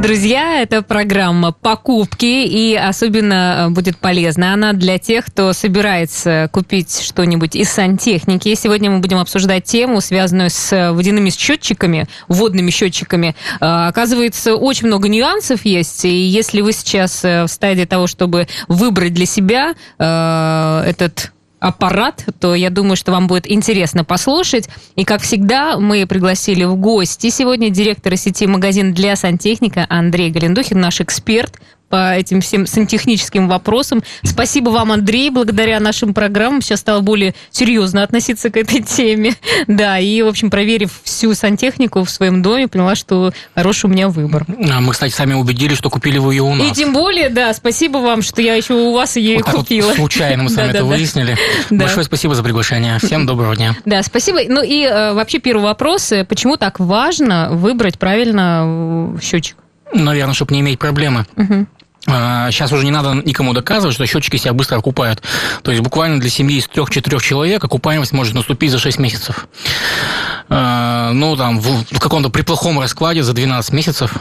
Друзья, это программа «Покупки», и особенно будет полезна она для тех, кто собирается купить что-нибудь из сантехники. Сегодня мы будем обсуждать тему, связанную с водяными счетчиками, водными счетчиками. Оказывается, очень много нюансов есть, и если вы сейчас в стадии того, чтобы выбрать для себя этот аппарат, то я думаю, что вам будет интересно послушать. И, как всегда, мы пригласили в гости сегодня директора сети «Магазин для сантехника» Андрей Галендухин, наш эксперт по этим всем сантехническим вопросам. Спасибо вам, Андрей. Благодаря нашим программам сейчас стало более серьезно относиться к этой теме. Да, и, в общем, проверив всю сантехнику в своем доме, поняла, что хороший у меня выбор. Мы, кстати, сами убедились, что купили вы ее у нас. И тем более, да, спасибо вам, что я еще у вас ее вот купила. Вот случайно мы с вами это выяснили. Большое спасибо за приглашение. Всем доброго дня. Да, спасибо. Ну и вообще первый вопрос. Почему так важно выбрать правильно счетчик? Наверное, чтобы не иметь проблемы. Сейчас уже не надо никому доказывать, что счетчики себя быстро окупают. То есть буквально для семьи из 3-4 человек окупаемость может наступить за 6 месяцев. Ну, там, в каком-то при плохом раскладе за 12 месяцев.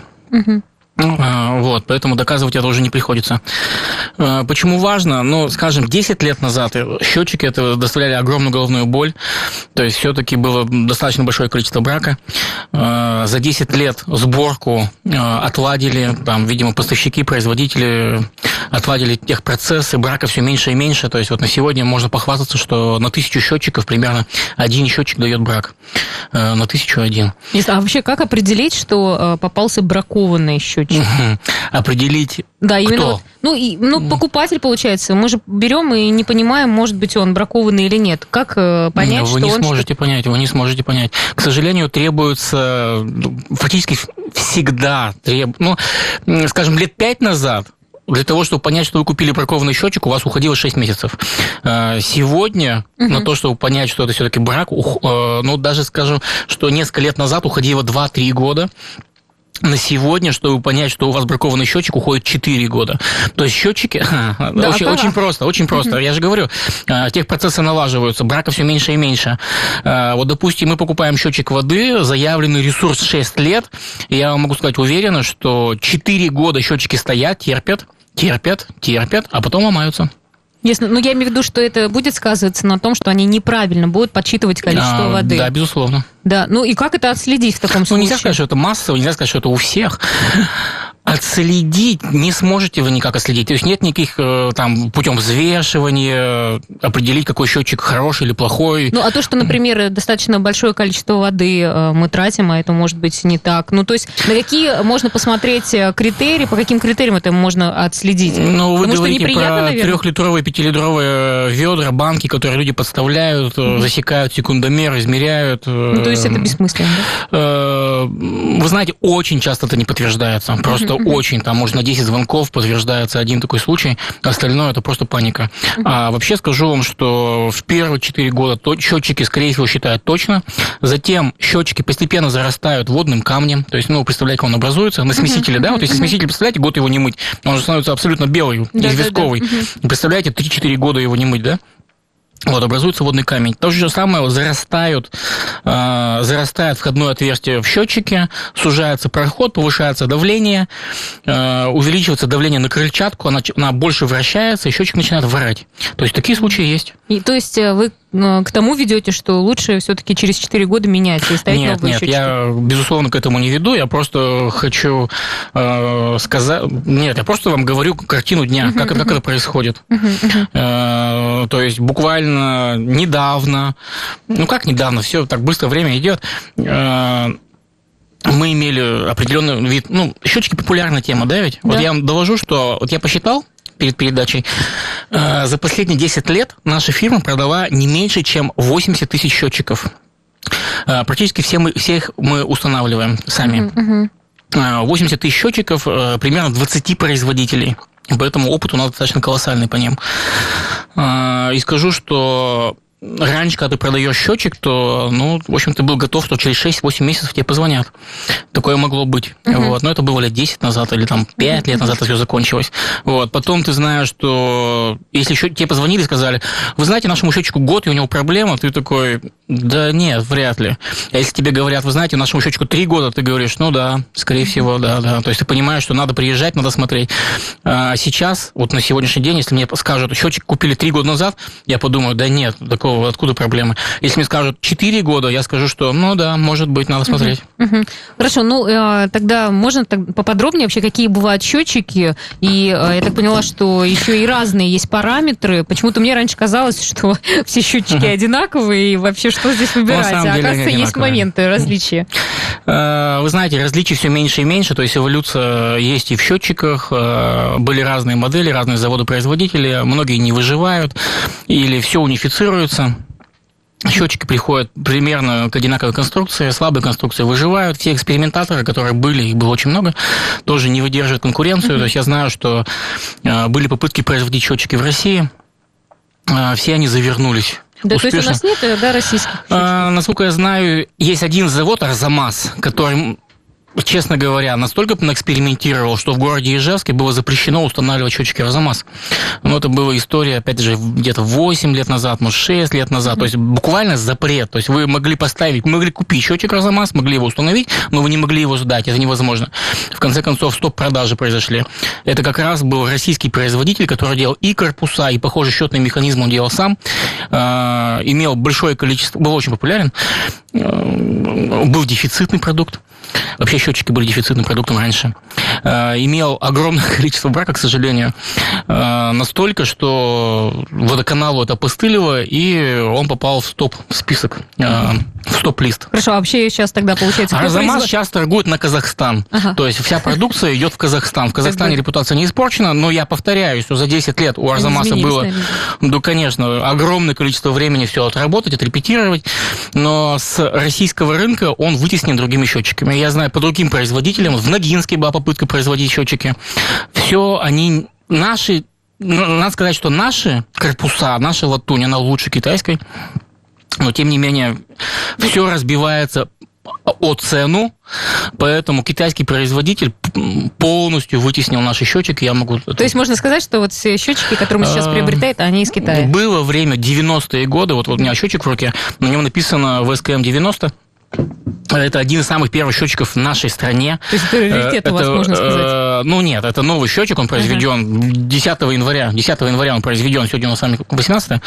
Вот, поэтому доказывать это уже не приходится. Почему важно? Ну, скажем, 10 лет назад счетчики это доставляли огромную головную боль, то есть все-таки было достаточно большое количество брака. За 10 лет сборку отладили, там, видимо, поставщики, производители отладили техпроцессы, брака все меньше и меньше. То есть вот на сегодня можно похвастаться, что на 1000 счетчиков примерно один счетчик дает брак. На 1001. А вообще как определить, что попался бракованный счетчик? Определить, да, именно кто? Покупатель, получается. Мы же берем и не понимаем, может быть, он бракованный или нет. Как понять, что он... Вы не сможете понять. К сожалению, требуется фактически всегда... скажем, лет 5 назад для того, чтобы понять, что вы купили бракованный счетчик, у вас уходило 6 месяцев. Сегодня на то, чтобы понять, что это все-таки брак, даже скажем, что несколько лет назад уходило 2-3 года. На сегодня, чтобы понять, что у вас бракованный счетчик, уходит 4 года. То есть счетчики... Да, очень просто. Я же говорю, техпроцессы налаживаются, брака все меньше и меньше. Вот, допустим, мы покупаем счетчик воды, заявленный ресурс 6 лет, и я вам могу сказать уверенно, что 4 года счетчики стоят, терпят, а потом ломаются. Ясно. Но я имею в виду, что это будет сказываться на том, что они неправильно будут подсчитывать количество воды. Да, безусловно. Да, и как это отследить в таком случае? Нельзя сказать, что это массово, нельзя сказать, что это у всех. Отследить не сможете вы никак отследить. То есть нет никаких там путем взвешивания определить, какой счетчик хороший или плохой. А то, что, например, достаточно большое количество воды мы тратим, а это может быть не так. То есть на какие можно посмотреть критерии, по каким критериям это можно отследить? Вы говорите про 3-литровые, 5-литровые ведра, банки, которые люди подставляют, засекают секундомер, измеряют. То есть это бессмысленно, да? Вы знаете, очень часто это не подтверждается. Просто очень, там, может, на 10 звонков подтверждается один такой случай, остальное это просто паника. А вообще скажу вам, что в первые 4 года счетчики, скорее всего, считают точно, затем счетчики постепенно зарастают водным камнем, то есть, представляете, он образуется на смесителе, да, вот если смеситель, представляете, год его не мыть, он же становится абсолютно белый, известковый. Представляете, 3-4 года его не мыть, да? Вот, образуется водный камень. То же самое, зарастает входное отверстие в счетчике, сужается проход, повышается давление, увеличивается давление на крыльчатку, она больше вращается, и счетчик начинает врать. То есть такие случаи есть. То есть вы к тому ведете, что лучше все-таки через 4 года менять и ставить новые счетчики? Нет, я, безусловно, к этому не веду. Я просто хочу сказать... Нет, я просто вам говорю картину дня, как это происходит. То есть буквально недавно, как недавно, все так быстро время идет, мы имели определенный вид... счетчики популярная тема, да ведь? Да. Вот я вам доложу, что... Вот я посчитал перед передачей, за последние 10 лет наша фирма продала не меньше, чем 80 тысяч счетчиков. Практически всех мы устанавливаем сами. 80 тысяч счетчиков, примерно 20 производителей. Поэтому опыт у нас достаточно колоссальный по ним. И скажу, что раньше, когда ты продаешь счетчик, то, в общем, ты был готов, что через 6-8 месяцев тебе позвонят. Такое могло быть. Вот. Но это было лет 10 назад или 5 лет назад это все закончилось. Вот. Потом ты знаешь, что если тебе позвонили и сказали, вы знаете, нашему счетчику год, и у него проблема, ты такой, да нет, вряд ли. А если тебе говорят, вы знаете, нашему счетчику 3 года, ты говоришь, да, скорее всего, да. То есть ты понимаешь, что надо приезжать, надо смотреть. А сейчас, вот на сегодняшний день, если мне скажут, счетчик купили 3 года назад, я подумаю, да нет, такого, откуда проблемы. Если мне скажут 4 года, я скажу, что, да, может быть, надо смотреть. Хорошо, тогда можно поподробнее вообще, какие бывают счетчики, и я так поняла, что еще и разные есть параметры. Почему-то мне раньше казалось, что все счетчики одинаковые, и вообще что здесь выбирать? А оказывается, есть моменты различия. Вы знаете, различий все меньше и меньше, то есть эволюция есть и в счетчиках, были разные модели, разные заводы-производители, многие не выживают, или все унифицируется. Счетчики приходят примерно к одинаковой конструкции, слабые конструкции выживают. Все экспериментаторы, которые были, их было очень много, тоже не выдерживают конкуренцию. То есть я знаю, что были попытки производить счетчики в России, все они завернулись. Да, успешно. То есть у нас нет, российских счетчиков? Насколько я знаю, есть один завод, Арзамас, который, честно говоря, настолько наэкспериментировал, что в городе Ижевске было запрещено устанавливать счетчики Арзамас. Это была история, опять же, где-то 8 лет назад, может, 6 лет назад. То есть буквально запрет. То есть вы могли купить счетчик Арзамас, могли его установить, но вы не могли его сдать. Это невозможно. В конце концов, стоп-продажи произошли. Это как раз был российский производитель, который делал и корпуса, и, похоже, счетный механизм он делал сам. Имел большое количество, был очень популярен. Был дефицитный продукт. Вообще счетчики были дефицитным продуктом раньше. Имел огромное количество брака, к сожалению. Настолько, что водоканалу это опостылило, и он попал в стоп-список, в стоп-лист. Хорошо, а вообще сейчас тогда получается... Арзамас сейчас торгует на Казахстан. То есть вся продукция идет в Казахстан. В Казахстане репутация не испорчена, но я повторяю, что за 10 лет у Арзамаса было, конечно, огромное количество времени все отработать, отрепетировать, но с российского рынка он вытеснен другими счетчиками. Я знаю, по другим производителям, в Ногинске была попытка производить счетчики. Все они наши, надо сказать, что наши корпуса, наша латунь, она лучше китайской, но тем не менее все разбивается о цену, поэтому китайский производитель полностью вытеснил наши счетчики. То есть можно сказать, что вот все счетчики, которые мы сейчас приобретаем, они из Китая? Было время, 90-е годы, вот у меня счетчик в руке, на нем написано ВСКМ-90. Это один из самых первых счетчиков в нашей стране. То есть это раритет у вас, можно сказать? Нет, это новый счетчик, он произведен 10 января. 10 января он произведен, сегодня у нас с вами 18-е.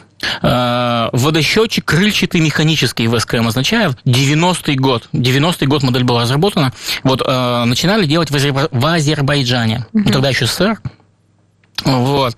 Водосчетчик крыльчатый механический ВСКМ означает 90-й год. 90-й год модель была разработана. Вот начинали делать в Азербайджане. Тогда еще СССР. Вот.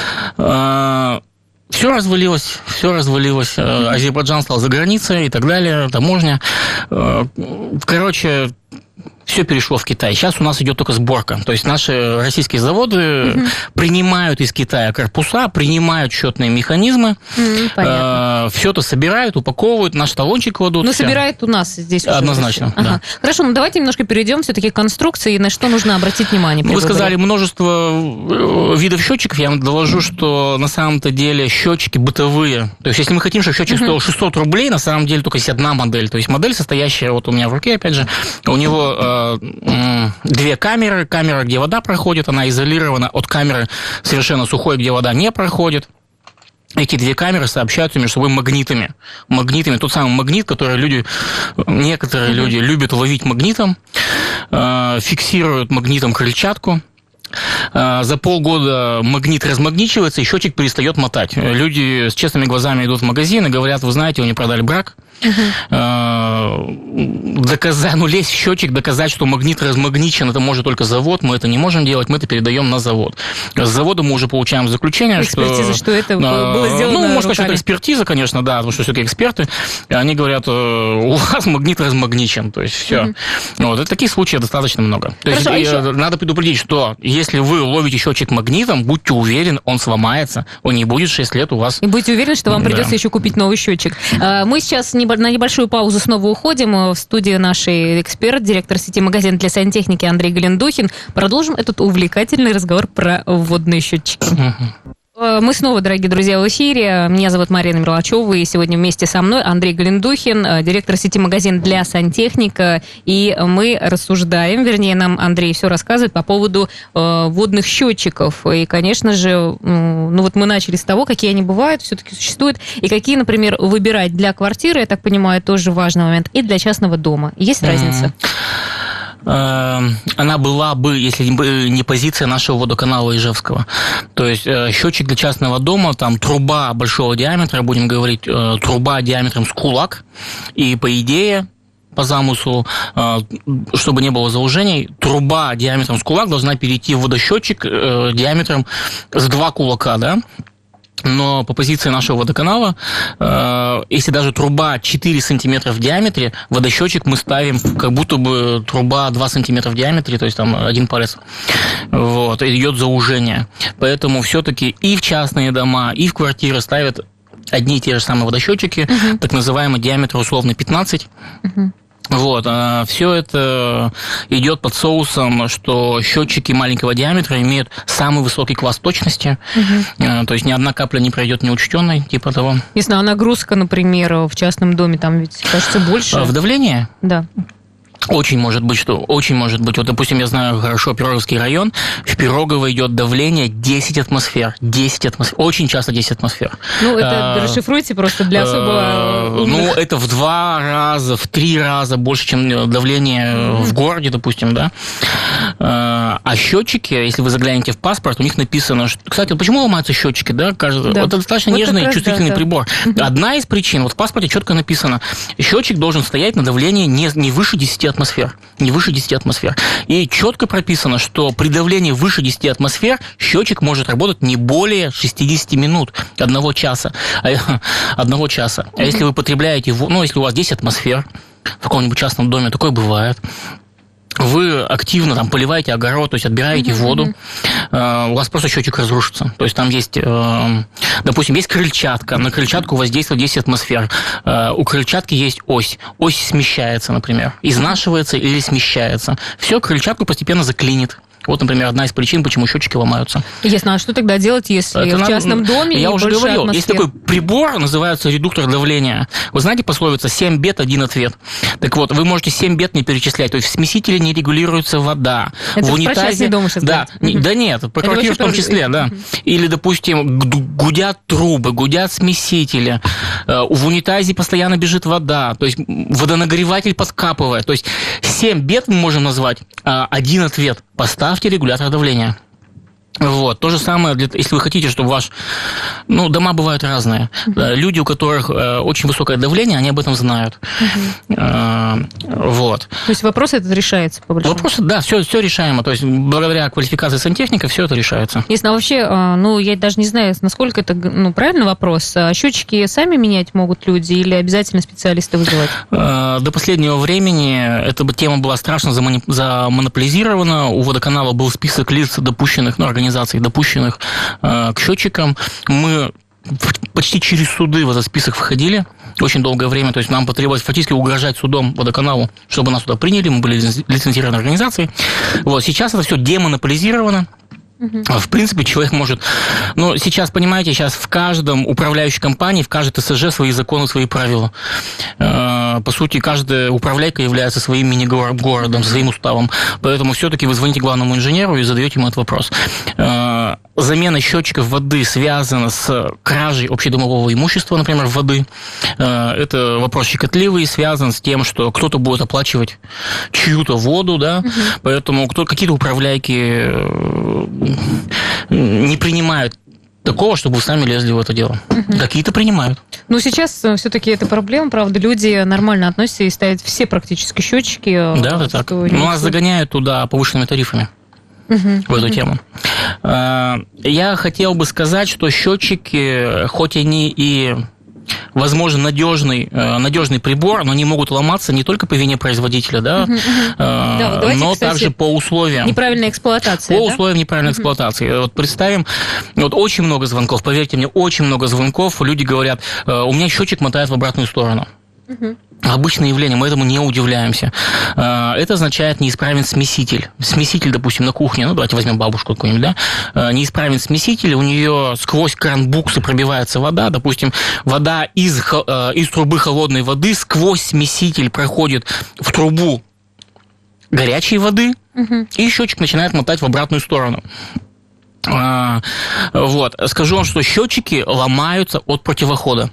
Все развалилось. Азербайджан стал за границей и так далее, таможня. Короче, все перешло в Китай. Сейчас у нас идет только сборка. То есть наши российские заводы принимают из Китая корпуса, принимают счетные механизмы, все это собирают, упаковывают, наш талончик кладут. Но собирают у нас здесь. Однозначно, да. Хорошо, давайте немножко перейдем все-таки к конструкции, на что нужно обратить внимание. Вы сказали множество видов счетчиков. Я вам доложу, что на самом-то деле счетчики бытовые. То есть если мы хотим, чтобы счетчик стоил 600 рублей, на самом деле только есть одна модель. То есть модель, состоящая, вот у меня в руке, опять же, у него 2 камеры. Камера, где вода проходит, она изолирована от камеры совершенно сухой, где вода не проходит. Эти 2 камеры сообщаются между собой магнитами. Тот самый магнит, который некоторые люди любят ловить магнитом, фиксируют магнитом крыльчатку. За полгода магнит размагничивается, и счетчик перестает мотать. Люди с честными глазами идут в магазин и говорят, вы знаете, вы не продали брак. Лезть в счетчик, доказать, что магнит размагничен, это может только завод, мы это не можем делать, мы это передаем на завод. С завода мы уже получаем заключение, экспертиза, что это было сделано можно сказать, руками. что это экспертиза, конечно, да, потому что все-таки эксперты, они говорят, у вас магнит размагничен, то есть все. Таких случаев достаточно много. То есть надо предупредить, что если вы ловите счетчик магнитом, будьте уверены, он сломается, он не будет 6 лет у вас. И будьте уверены, что вам придется еще купить новый счетчик. Мы сейчас на небольшую паузу снова уходим. В студии нашей эксперт, директор сети «Магазин для сантехники» Андрей Галендухин. Продолжим этот увлекательный разговор про водные счетчики. Мы снова, дорогие друзья, в эфире. Меня зовут Марина Мерлачева, и сегодня вместе со мной Андрей Галендухин, директор сети «Магазин для сантехника». И мы рассуждаем, вернее, нам Андрей все рассказывает по поводу водных счетчиков. И, конечно же, мы начали с того, какие они бывают, все-таки существуют, и какие, например, выбирать для квартиры, я так понимаю, тоже важный момент, и для частного дома. Есть разница? Она была бы, если бы не позиция нашего водоканала Ижевского. То есть счетчик для частного дома, там труба большого диаметра, будем говорить, труба диаметром с кулак, и по идее, по замыслу, чтобы не было заужений, труба диаметром с кулак должна перейти в водосчетчик диаметром с 2 кулака, да? Но по позиции нашего водоканала, если даже труба 4 сантиметра в диаметре, водосчетчик мы ставим, как будто бы труба 2 сантиметра в диаметре, то есть там 1 палец. Вот, идет заужение. Поэтому все-таки и в частные дома, и в квартиры ставят одни и те же самые водосчетчики, так называемый диаметр условно 15. Вот, все это идет под соусом, что счетчики маленького диаметра имеют самый высокий класс точности, то есть ни одна капля не пройдет неучтенной, типа того. Если нагрузка, например, в частном доме, там ведь, кажется, больше. В давлении? Да. Очень может быть. Вот, допустим, я знаю хорошо Пироговский район. В Пирогово идет давление 10 атмосфер. 10 атмосфер. Очень часто 10 атмосфер. Это расшифруйте просто для особого умных. Это в 2 раза, в 3 раза больше, чем давление в городе, допустим, да. А счетчики, если вы заглянете в паспорт, у них написано, что... Кстати, почему ломаются счетчики, да? Это достаточно нежный и чувствительный прибор. Одна из причин, вот в паспорте четко написано, счетчик должен стоять на давлении не выше 10 атмосфер. Не выше 10 атмосфер. И четко прописано, что при давлении выше 10 атмосфер счетчик может работать не более 60 минут, 1 часа. А если вы потребляете, если у вас 10 атмосфер в каком-нибудь частном доме, такое бывает, вы активно там поливаете огород, то есть отбираете воду, у вас просто счетчик разрушится. То есть там есть, допустим, есть крыльчатка, на крыльчатку воздействует 10 атмосфер. У крыльчатки есть ось. Ось смещается, например, изнашивается или смещается. Все, крыльчатку постепенно заклинит. Вот, например, одна из причин, почему счетчики ломаются. Ясно. А что тогда делать, если в частном доме я уже говорил, атмосфер? Есть такой прибор, называется редуктор давления. Вы знаете пословица 7 бед, 1 ответ. Так вот, вы можете 7 бед не перечислять. То есть в смесителе не регулируется вода. Это в унитазе... про частный дом сейчас да, да нет, про квартиру в том числе, да. Или, допустим, гудят трубы, гудят смесители. В унитазе постоянно бежит вода. То есть водонагреватель подкапывает. То есть 7 бед мы можем назвать, 1 ответ. Поставьте регулятор давления. Вот. То же самое, если вы хотите, чтобы ваш... дома бывают разные. Люди, у которых очень высокое давление, они об этом знают. Вот. То есть вопрос этот решается, по большому? Вопрос, да, все решаемо. То есть благодаря квалификации сантехника все это решается. Если вообще, я даже не знаю, насколько это правильный вопрос. Счетчики сами менять могут люди или обязательно специалисты вызывать? До последнего времени эта тема была страшно замонополизирована. У водоканала был список лиц, допущенных, организаций, допущенных к счетчикам. Мы почти через суды в этот список входили очень долгое время, то есть нам потребовалось фактически угрожать судом водоканалу, чтобы нас туда приняли, мы были лицензированной организацией. Вот, сейчас это все демонополизировано. В принципе, человек может... сейчас, понимаете, в каждом управляющей компании, в каждой ТСЖ свои законы, свои правила. По сути, каждая управляйка является своим мини-городом, своим уставом. Поэтому все-таки вы звоните главному инженеру и задаете ему этот вопрос. Замена счетчиков воды связана с кражей общедомового имущества, например, воды. Это вопрос щекотливый, связан с тем, что кто-то будет оплачивать чью-то воду, да, поэтому какие-то управляйки не принимают такого, чтобы вы сами лезли в это дело. Какие-то принимают. Сейчас все-таки это проблема, правда, люди нормально относятся и ставят все практически счетчики. Да, это так. Нас загоняют туда повышенными тарифами. В эту тему. Я хотел бы сказать, что счетчики, хоть они и, возможно, надежный прибор, но они могут ломаться не только по вине производителя, да, но также по условиям. Неправильная эксплуатация. По условиям неправильной эксплуатации. Вот представим, очень много звонков, поверьте мне, очень много звонков. Люди говорят, у меня счетчик мотает в обратную сторону. Обычное явление, мы этому не удивляемся. Это означает неисправен смеситель. Смеситель, допустим, на кухне, ну, давайте возьмем бабушку какую-нибудь, да, неисправен смеситель, у нее сквозь кран буксы пробивается вода, допустим, вода из трубы холодной воды сквозь смеситель проходит в трубу горячей воды, и счетчик начинает мотать в обратную сторону. Вот. Скажу вам, что счетчики ломаются от противохода.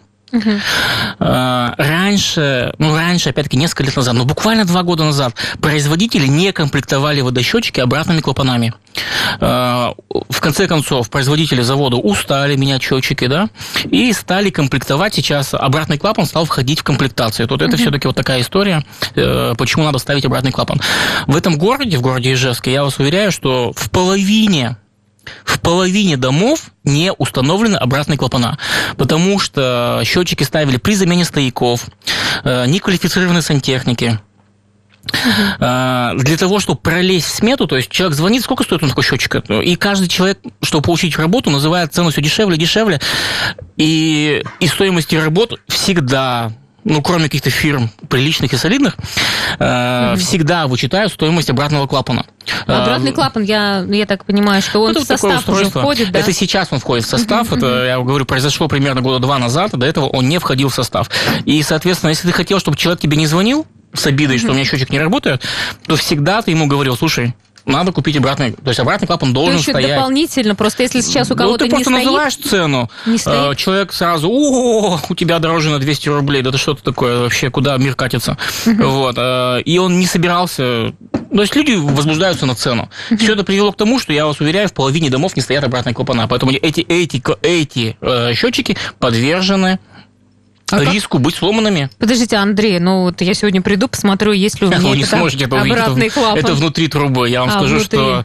Раньше, опять-таки, несколько лет назад, буквально 2 года назад, производители не комплектовали водосчетчики обратными клапанами. В конце концов, производители завода устали менять счетчики, да, и стали комплектовать. Сейчас обратный клапан стал входить в комплектацию. Вот это все-таки вот такая история, почему надо ставить обратный клапан. В этом городе, в городе Ижевске, я вас уверяю, что в половине домов не установлены обратные клапана, потому что счетчики ставили при замене стояков, неквалифицированные сантехники. Для того, чтобы пролезть в смету, то есть человек звонит, сколько стоит он такой счетчик, и каждый человек, чтобы получить работу, называет цену все дешевле, и из стоимости работ всегда... кроме каких-то фирм приличных и солидных, всегда вычитают стоимость обратного клапана. Обратный клапан, я так понимаю, что он в состав уже входит, да? Это сейчас он входит в состав. Это, я говорю, произошло примерно 2 года назад, до этого он не входил в состав. И, соответственно, если ты хотел, чтобы человек тебе не звонил с обидой, что у меня счетчик не работает, то всегда ты ему говорил: слушай, надо купить обратный, то есть обратный клапан должен стоять. Дополнительно, просто если сейчас у кого-то ты просто называешь цену, человек сразу: у тебя дороже на 200 рублей, да это что-то такое вообще, куда мир катится. Вот. И он не собирался... То есть люди возбуждаются на цену. Все это привело к тому, что, я вас уверяю, в половине домов не стоят обратные клапана. Поэтому эти счетчики подвержены риску быть сломанными. Подождите, Андрей, я сегодня приду, посмотрю, есть ли у меня вы не сможете это увидеть. Обратный клапан. Это внутри трубы. Я вам скажу, что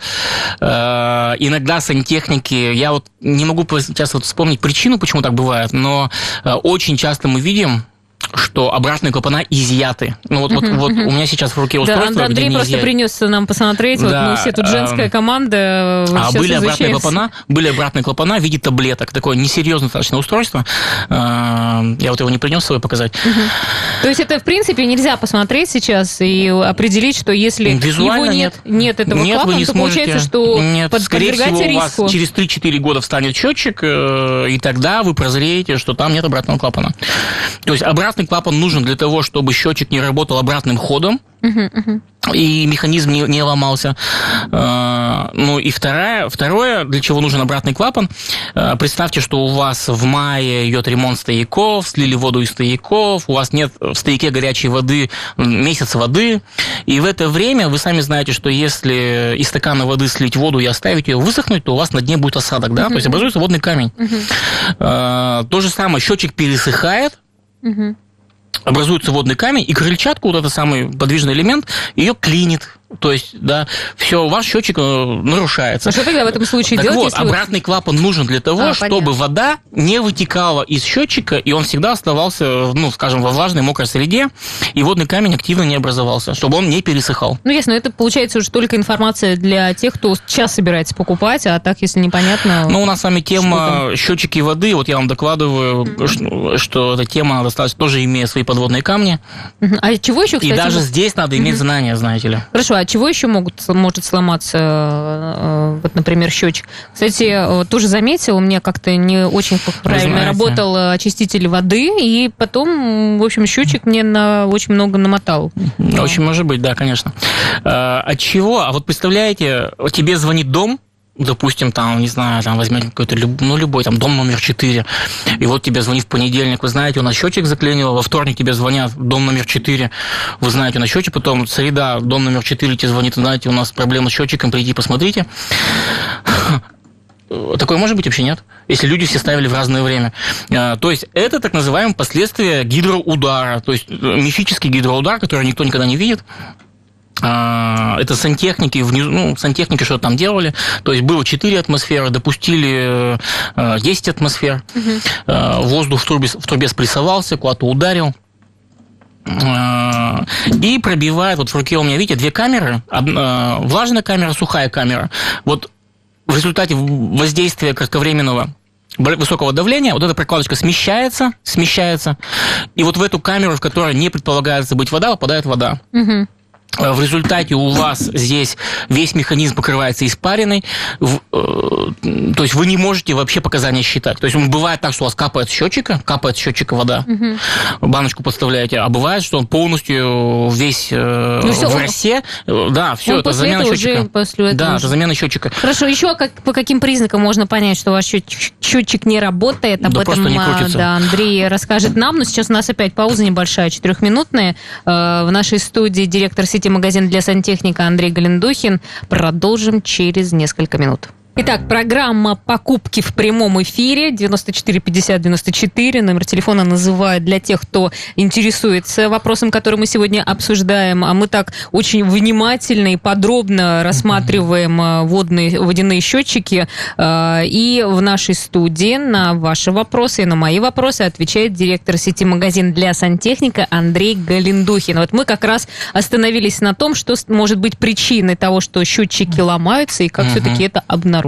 иногда сантехники, я вот не могу сейчас вспомнить причину, почему так бывает, но очень часто мы видим, что обратные клапана изъяты. Вот у меня сейчас в руке устройство, да, Андрей просто принес нам посмотреть. Да, вот мы все тут женская команда. Были обратные клапана в виде таблеток. Такое несерьезное достаточно устройство. Я вот его не принес с собой показать. То есть это, в принципе, нельзя посмотреть сейчас и определить, что если визуально нет этого клапана, то получается, что подвергаете риску. У вас через 3-4 года встанет счетчик, и тогда вы прозреете, что там нет обратного клапана. То есть обратный клапан нужен для того, чтобы счетчик не работал обратным ходом, и механизм не ломался. И второе, для чего нужен обратный клапан, представьте, что у вас в мае идет ремонт стояков, слили воду из стояков, у вас нет в стояке горячей воды, месяц воды, и в это время вы сами знаете, что если из стакана воды слить воду и оставить ее высохнуть, то у вас на дне будет осадок, да, то есть образуется водный камень. То же самое, счетчик пересыхает, образуется водный камень, и крыльчатку, вот этот самый подвижный элемент, ее клинит. То есть, да, все, ваш счетчик нарушается. А что тогда в этом случае делать? Вот, обратный клапан нужен для того, чтобы вода не вытекала из счетчика, и он всегда оставался, скажем, во влажной, мокрой среде, и водный камень активно не образовался, чтобы он не пересыхал. Ясно, это получается уже только информация для тех, кто сейчас собирается покупать, а так, если непонятно... У нас с вами тема счетчики воды, вот я вам докладываю, что эта тема достаточно тоже имеет свои подводные камни. А чего еще, кстати... И даже здесь надо иметь знания, знаете ли. Хорошо, а чего еще может сломаться, например, счетчик? Кстати, тоже заметил, у меня как-то не очень правильно работал очиститель воды, и потом, в общем, счетчик мне очень много намотал. Очень может быть, да, конечно. От чего? А вот представляете, тебе звонит дом, допустим, возьмем какой-то, любой, дом номер 4, и вот тебе звонит в понедельник, вы знаете, у нас счетчик заклинило, во вторник тебе звонят, дом номер 4, вы знаете, у нас счетчик, потом среда, дом номер 4 тебе звонит, знаете, у нас проблема с счетчиком, прийти посмотрите. Такое может быть вообще нет, если люди все ставили в разное время. То есть это так называемое последствия гидроудара, то есть мифический гидроудар, который никто никогда не видит. Это сантехники, сантехники что-то там делали, то есть было 4 атмосферы, допустили 10 атмосфер, воздух в трубе спрессовался, куда-то ударил, и пробивает, вот в руке у меня, видите, 2 камеры, влажная камера, сухая камера, вот в результате воздействия кратковременного высокого давления, вот эта прокладочка смещается, и вот в эту камеру, в которой не предполагается быть вода, попадает вода. Угу. В результате у вас здесь весь механизм покрывается испариной, то есть вы не можете вообще показания считать. То есть бывает так, что у вас капает с счетчика вода, баночку подставляете, а бывает, что он полностью весь в росе. Да, все, это замена счетчика. Да, это замена счетчика. Хорошо, еще по каким признакам можно понять, что ваш счетчик не работает? Об этом Андрей расскажет нам. Но сейчас у нас опять пауза небольшая, 4-минутная. В нашей студии директор сети магазин для сантехника Андрей Галендухин. Продолжим через несколько минут. Итак, программа «Покупки в прямом эфире» 94 50 94. Номер телефона называют для тех, кто интересуется вопросом, который мы сегодня обсуждаем. А мы так очень внимательно и подробно рассматриваем водяные счетчики. И в нашей студии на ваши вопросы и на мои вопросы отвечает директор сети магазин для сантехника Андрей Галендухин. Вот мы как раз остановились на том, что может быть причиной того, что счетчики ломаются, и как все-таки это обнаружить.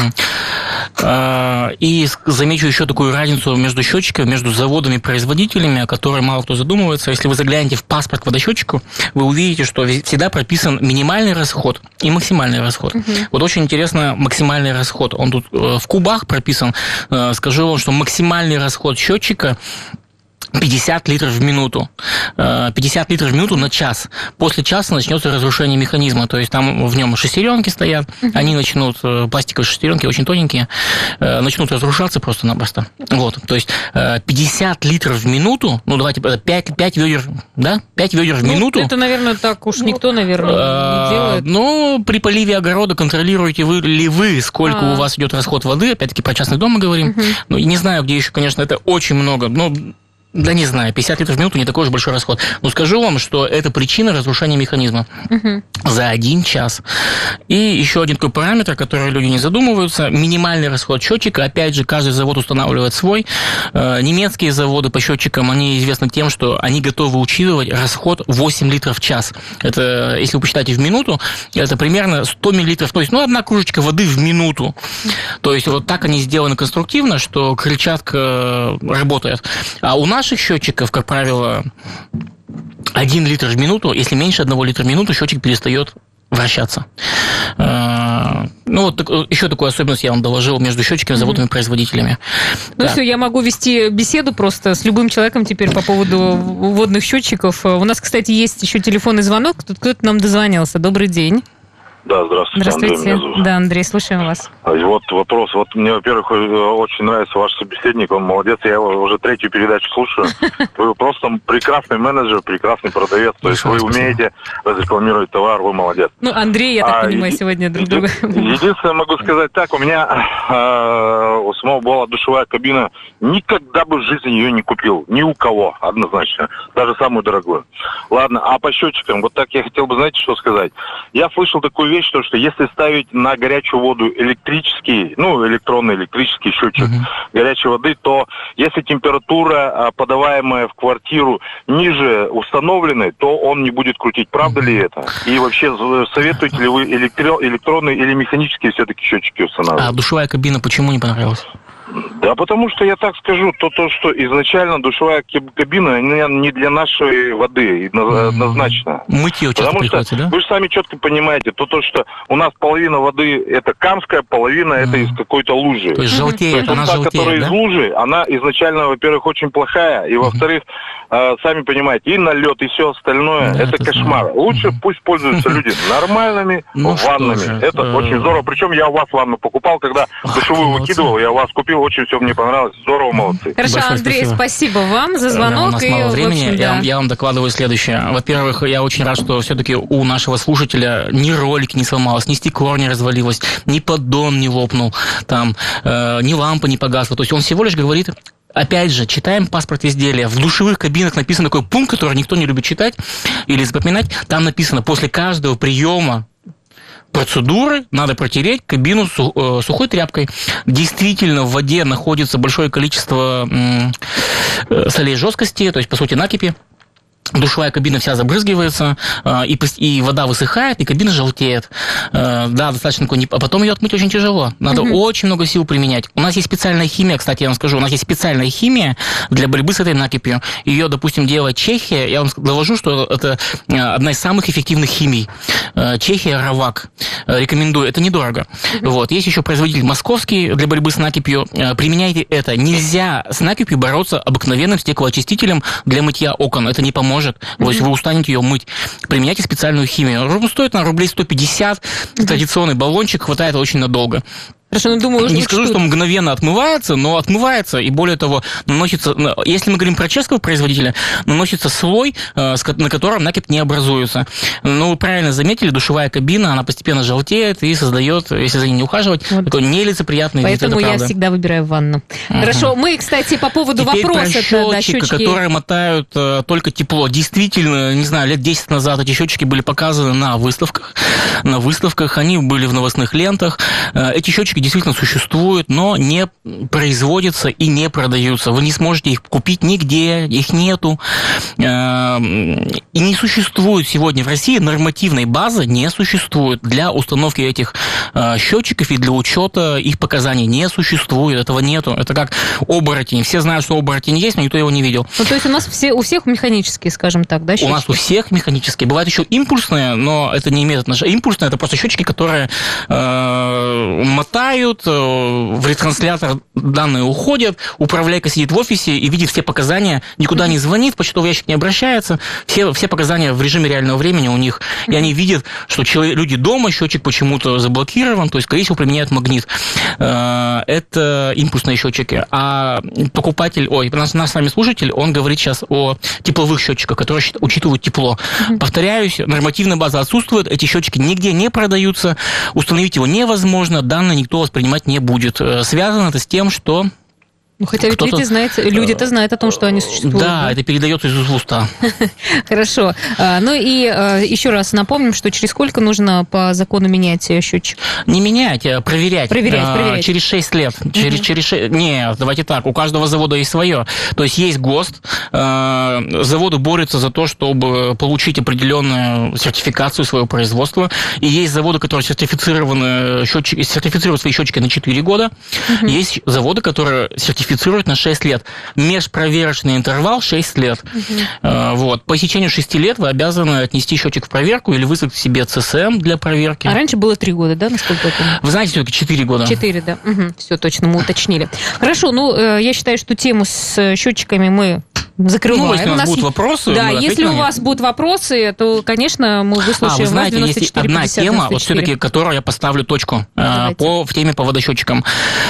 И замечу еще такую разницу между счетчиками, между заводами-производителями, о которой мало кто задумывается. Если вы заглянете в паспорт к водосчетчику, вы увидите, что всегда прописан минимальный расход и максимальный расход. Вот очень интересно максимальный расход. Он тут в кубах прописан. Скажу вам, что максимальный расход счетчика 50 литров в минуту. 50 литров в минуту на час. После часа начнется разрушение механизма. То есть там в нем шестеренки стоят, они начнут, пластиковые шестеренки очень тоненькие, начнут разрушаться просто-напросто. Вот. То есть 50 литров в минуту, ну давайте 5 ведер, да? 5 ведер в минуту. Это, наверное, так уж никто, наверное, не делает. Ну, при поливе огорода контролируете ли вы, сколько у вас идет расход воды. Опять-таки про частный дом мы говорим. Ну, не знаю, где еще, конечно, это очень много. Но да не знаю, 50 литров в минуту не такой уж большой расход. Но скажу вам, что это причина разрушения механизма за 1 час. И еще один такой параметр, который люди не задумываются. Минимальный расход счетчика. Опять же, каждый завод устанавливает свой. Немецкие заводы по счетчикам, они известны тем, что они готовы учитывать расход 8 литров в час. Это, если вы посчитаете в минуту, это примерно 100 миллилитров. То есть, одна кружечка воды в минуту. То есть, вот так они сделаны конструктивно, что крыльчатка работает. А у наших счетчиков, как правило, 1 литр в минуту. Если меньше 1 литра в минуту, счетчик перестает вращаться. Ну, вот еще такую особенность я вам доложил между счетчиками, заводами-производителями. Ну все, я могу вести беседу просто с любым человеком теперь по поводу водных счетчиков. У нас, кстати, есть еще телефонный звонок. Тут кто-то нам дозвонился. Добрый день. Да, здравствуйте. Здравствуйте. Андрей, да, Андрей, слушаем вас. Вот вопрос. Вот мне, во-первых, очень нравится ваш собеседник, он молодец, я его уже 3-ю передачу слушаю. Вы просто прекрасный менеджер, прекрасный продавец, то есть вы умеете разрекламировать товар, вы молодец. Ну, Андрей, я так понимаю, сегодня друг друга. Единственное, могу сказать так, у меня у самого была душевая кабина, никогда бы в жизни ее не купил, ни у кого, однозначно, даже самую дорогую. Ладно, а по счетчикам, вот так я хотел бы, знаете, что сказать? Я слышал такую вещь, что если ставить на горячую воду электрический, электронный электрический счетчик горячей воды, то если температура, подаваемая в квартиру, ниже установленной, то он не будет крутить. Правда ли это? И вообще, советуете ли вы электронные или механические все-таки счетчики устанавливать? А душевая кабина почему не понравилась? Да, потому что я так скажу, то, что изначально душевая кабина не для нашей воды, однозначно. Мытье часто приходится, да? Вы же сами четко понимаете, то, что у нас половина воды это камская, половина это из какой-то лужи. То есть желтеет, она желтеет, которая из лужи, она изначально, во-первых, очень плохая, и во-вторых, сами понимаете, и налет, и все остальное, да, это кошмар. Знаю. Лучше пусть пользуются люди нормальными ваннами. Это очень здорово. Причем я у вас ванну покупал, когда душевую выкидывал, я у вас купил, очень все мне понравилось. Здорово, молодцы. Хорошо, большое Андрей, спасибо вам за звонок. У нас мало времени. Я вам докладываю следующее. Во-первых, я очень рад, что все-таки у нашего слушателя ни ролик не сломалось, ни стекло не развалилось, ни поддон не лопнул, там, ни лампа не погасла. То есть он всего лишь говорит... Опять же, читаем паспорт изделия. В душевых кабинах написан такой пункт, который никто не любит читать или запоминать. Там написано, после каждого приема процедуры надо протереть кабину сухой тряпкой. Действительно, в воде находится большое количество солей жесткости, то есть, по сути, накипи. душевая кабина вся забрызгивается, и вода высыхает, и кабина желтеет. Да, достаточно а потом ее отмыть очень тяжело. Надо очень много сил применять. У нас есть специальная химия, кстати, я вам скажу, у нас есть специальная химия для борьбы с этой накипью. Ее, допустим, делает Чехия. Я вам довожу, что это одна из самых эффективных химий. Чехия, Равак. Рекомендую. Это недорого. Вот. Есть еще производитель московский для борьбы с накипью. Применяйте это. Нельзя с накипью бороться обыкновенным стеклоочистителем для мытья окон. Это не поможет. То есть вы устанете ее мыть. Применяйте специальную химию. Стоит на рублей 150. Традиционный баллончик, хватает очень надолго. Хорошо, ну, думаю, не скажу, что мгновенно отмывается, но отмывается, и более того, наносится, если мы говорим про чешского производителя, наносится слой, на котором накипь не образуется. Но вы правильно заметили, душевая кабина, она постепенно желтеет и создает, если за ней не ухаживать, такой нелицеприятный вид. Поэтому я всегда выбираю ванну. Хорошо, мы, кстати, по поводу вопроса... Теперь счетчики, которые мотают только тепло. Действительно, не знаю, лет 10 назад эти счетчики были показаны на выставках. На выставках, они были в новостных лентах. Эти счетчики действительно существуют, но не производятся и не продаются. Вы не сможете их купить нигде, их нету. И не существует сегодня в России нормативной базы, не существует для установки этих счетчиков и для учета их показаний. Не существует, этого нету. Это как оборотень. Все знают, что оборотень есть, но никто его не видел. Ну, то есть у нас у всех механические, скажем так, да, счетчики? У нас у всех механические. Бывают еще импульсные, но это не имеет отношения. Импульсные – это просто счетчики, которые мотают, в ретранслятор данные уходят, управляйка сидит в офисе и видит все показания, никуда не звонит, в почтовый ящик не обращается, все показания в режиме реального времени у них, и они видят, что люди дома, счетчик почему-то заблокирован, то есть, скорее всего, применяют магнит. Это импульсные счетчики. А покупатель, наш с вами слушатель, он говорит сейчас о тепловых счетчиках, которые учитывают тепло. Повторяюсь, нормативная база отсутствует, эти счетчики нигде не продаются, установить его невозможно, данные никто воспринимать не будет. Связано это с тем, что... Ну, хотя ведь люди-то знают о том, что они существуют. Да, это передается из уст в уста. Хорошо. Ну и еще раз напомним, что через сколько нужно по закону менять счетчик? Не менять, а проверять. Проверять. Через 6 лет. Нет, давайте так, у каждого завода есть свое. То есть есть ГОСТ, заводы борются за то, чтобы получить определенную сертификацию своего производства. И есть заводы, которые сертифицируют свои счетчики на 4 года. Есть заводы, которые сертифицируют на 6 лет. Межпроверочный интервал 6 лет. Вот. По истечению 6 лет вы обязаны отнести счетчик в проверку или вызвать себе ЦСМ для проверки. А раньше было 3 года, да, насколько я помню? Вы знаете, все-таки 4 года. 4, да. Все точно, мы уточнили. Хорошо, я считаю, что тему с счетчиками мы закрываем. Ну, если у нас будут вопросы... Да, если у вас будут вопросы, то, конечно, мы выслушаем. Вы знаете, есть одна тема, вот все-таки, которую я поставлю точку в теме по водосчетчикам.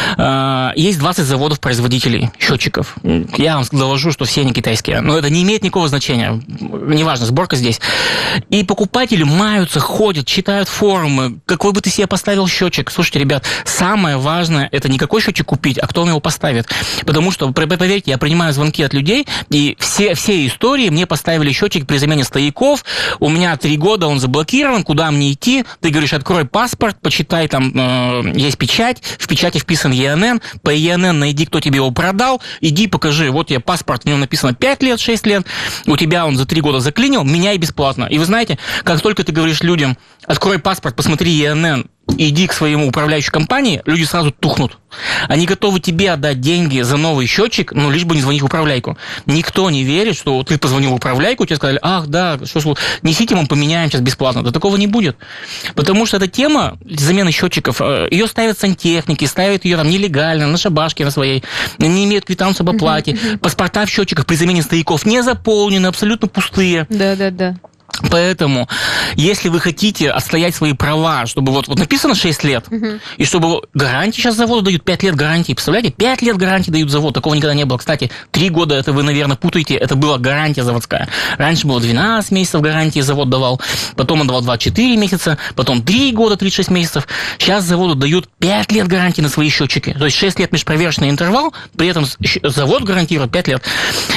Есть 20 заводов-производителей счетчиков. Я вам доложу, что все они китайские. Но это не имеет никакого значения. Неважно, сборка здесь. И покупатели маются, ходят, читают форумы. Какой бы ты себе поставил счетчик? Слушайте, ребят, самое важное, это не какой счетчик купить, а кто он его поставит. Потому что, поверьте, я принимаю звонки от людей, и все истории мне поставили счетчик при замене стояков. У меня 3 года он заблокирован, куда мне идти? Ты говоришь, открой паспорт, почитай, там есть печать, в печати вписан ЕНН, по ЕНН найди, кто тебе его продал, иди покажи, вот я паспорт, в нем написано 5 лет, 6 лет, у тебя он за 3 года заклинил, меняй бесплатно. И вы знаете, как только ты говоришь людям, открой паспорт, посмотри ЕНН, иди к своему управляющей компании, люди сразу тухнут. Они готовы тебе отдать деньги за новый счетчик, но лишь бы не звонить в управляйку. Никто не верит, что ты позвонил в управляйку, тебе сказали, ах, да, что несите, мы поменяем сейчас бесплатно. Да такого не будет. Потому что эта тема замены счетчиков, ее ставят сантехники, ставят ее там нелегально, на шабашке на своей, не имеют квитанцию об оплате. Паспорта в счетчиках при замене стояков не заполнены, абсолютно пустые. Да. Поэтому, если вы хотите отстоять свои права, чтобы вот написано 6 лет, и чтобы гарантии сейчас заводу дают, 5 лет гарантии, представляете, 5 лет гарантии дают завод, такого никогда не было. Кстати, 3 года, это вы, наверное, путаете, это была гарантия заводская. Раньше было 12 месяцев гарантии завод давал, потом он давал 24 месяца, потом 3 года, 36 месяцев. Сейчас заводу дают 5 лет гарантии на свои счетчики. То есть 6 лет межпроверочный интервал, при этом завод гарантирует 5 лет.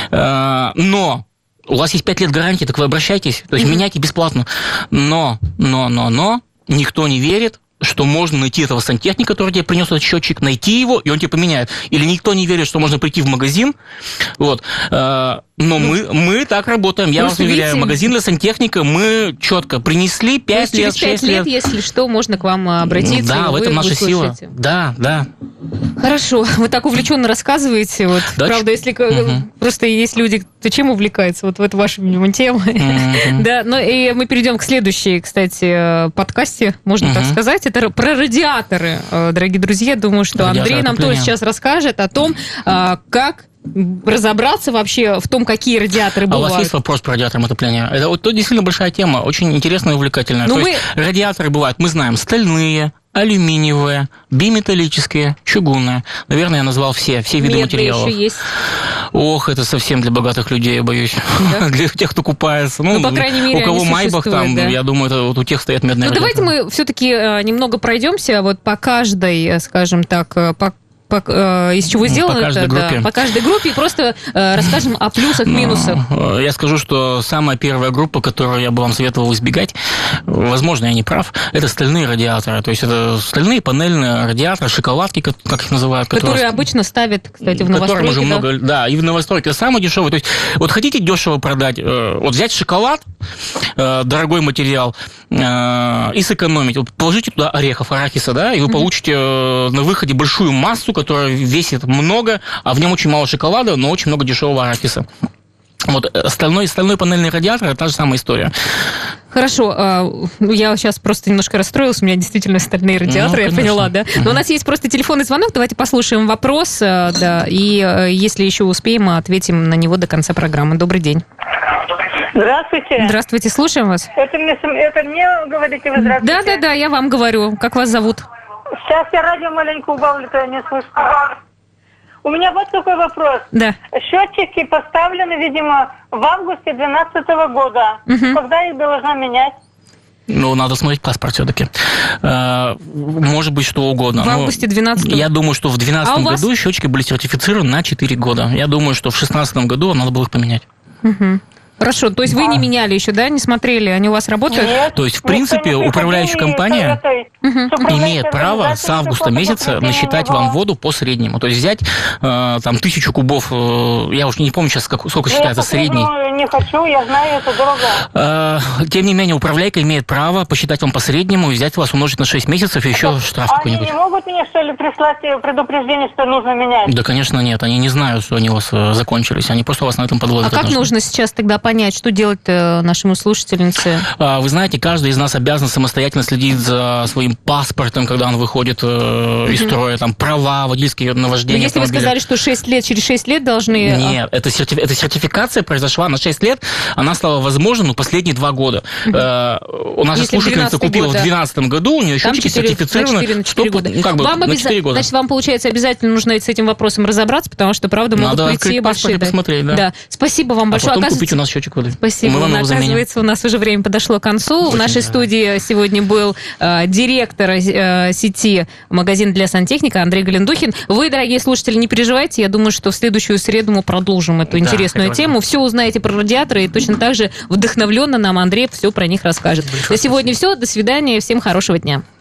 Но у вас есть 5 лет гарантии, так вы обращайтесь, то есть меняйте бесплатно. Но никто не верит. что можно найти этого сантехника, который тебе принес этот счетчик, найти его, и он тебе поменяет. Или никто не верит, что можно прийти в магазин. Вот. Но мы так работаем. Я вас уверяю, магазин для сантехника мы четко принесли 5 лет, 6 лет. Если что, можно к вам обратиться. Да, в этом наша сила. Да. Хорошо. Вы так увлеченно рассказываете. Вот, да, правда, если просто есть люди, кто чем увлекается, вот ваша, видимо, тема. Да, ну и мы перейдем к следующей, кстати, подкасте, можно так сказать. Это про радиаторы, дорогие друзья. Думаю, что Андрей нам тоже сейчас расскажет о том, как разобраться вообще в том, какие радиаторы бывают. А у вас есть вопрос про радиаторы отопления? Это вот действительно большая тема, очень интересная и увлекательная. То есть радиаторы бывают, мы знаем, стальные, алюминиевые, биметаллические, чугунные. Наверное, я назвал все виды материалов. Еще есть. Ох, это совсем для богатых людей, я боюсь. Да? Для тех, кто купается. Ну, по крайней мере, у кого майбах там, да? Я думаю, это вот у тех стоят медные радиаторы. Давайте мы все-таки немного пройдемся вот по каждой, скажем так, из чего сделано это, по каждой группе, и просто расскажем о плюсах, минусах. Я скажу, что самая первая группа, которую я бы вам советовал избегать, возможно, я не прав, это стальные радиаторы. То есть это стальные панельные радиаторы, шоколадки, как их называют. Которые обычно ставят, кстати, в новостройке. Да, и в новостройке. Это самое дешевое. То есть вот хотите дешево продать, вот взять шоколад, дорогой материал, и сэкономить. Вот положите туда арахиса, да, и вы получите на выходе большую массу, которая весит много, а в нем очень мало шоколада, но очень много дешевого арахиса. Вот стальной панельный радиатор – это та же самая история. Хорошо, я сейчас просто немножко расстроилась, у меня действительно стальные радиаторы, я поняла, да. Но у нас есть просто телефонный звонок, давайте послушаем вопрос, да, и если еще успеем, ответим на него до конца программы. Добрый день. Здравствуйте. Здравствуйте, слушаем вас. Это мне говорите вы здравствуйте? Да, я вам говорю. Как вас зовут? Сейчас я радио маленько убавлю, то я не слышу. У меня вот такой вопрос. Да. Счетчики поставлены, видимо, в августе 2012 года. Когда их должна менять? Ну, надо смотреть паспорт все-таки. Может быть, что угодно. В августе 2012 Я думаю, что в 2012 году счетчики были сертифицированы на 4 года. Я думаю, что в 2016 году надо было их поменять. Хорошо, то есть вы не меняли еще, да, не смотрели, они у вас работают? Нет. То есть, в принципе, управляющая компания имеет право с августа месяца насчитать вам воду по среднему. То есть взять там 1000 кубов, я уж не помню сейчас, сколько считается средний. Не хочу, я знаю, это дорого. Тем не менее, управляйка имеет право посчитать вам по среднему и взять вас, умножить на 6 месяцев и еще штраф какой-нибудь. Они не могут мне, что ли, прислать предупреждение, что нужно менять? Да, конечно, нет. Они не знают, что они у вас закончились. Они просто вас на этом подловят. А как нужно сейчас тогда понять, что делать нашему слушательнице? Вы знаете, каждый из нас обязан самостоятельно следить за своим паспортом, когда он выходит из строя, там, права, водительские на вождение. Но если вы сказали, что 6 лет, через 6 лет должны... Нет, эта сертификация произошла на 6 лет, она стала возможна, последние 2 года. У нас же слушательница купила в 2012 году, у нее счетчики сертифицированы. На 4 года. На 4 года. Значит, вам, получается, обязательно нужно с этим вопросом разобраться, потому что, правда, могут прийти большие... Надо посмотреть, да. Спасибо вам большое. Потом купить у нас счетчик воды. Спасибо. Оказывается, у нас уже время подошло к концу. В нашей студии сегодня был директор сети «Магазин для сантехника» Андрей Галендухин. Вы, дорогие слушатели, не переживайте. Я думаю, что в следующую среду мы продолжим эту интересную тему. Все узнаете про радиаторы, и точно так же вдохновленно нам Андрей все про них расскажет. На сегодня все. До свидания. Всем хорошего дня.